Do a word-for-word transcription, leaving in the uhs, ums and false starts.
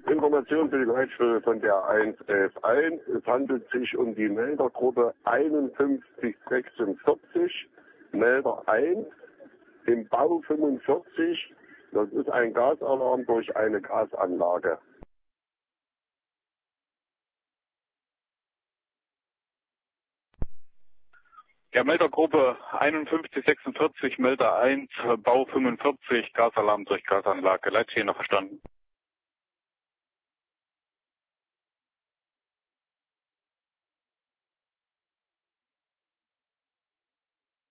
Information für die Leitstelle von der eins elf eins. Es handelt sich um die Meldergruppe einundfünfzig sechsundvierzig, Melder eins, im Bau fünfundvierzig. Das ist ein Gasalarm durch eine Gasanlage. Ja, Meldergruppe einundfünfzig sechsundvierzig, Melder eins, Bau fünfundvierzig, Gasalarm durch Gasanlage. Leitstelle noch verstanden.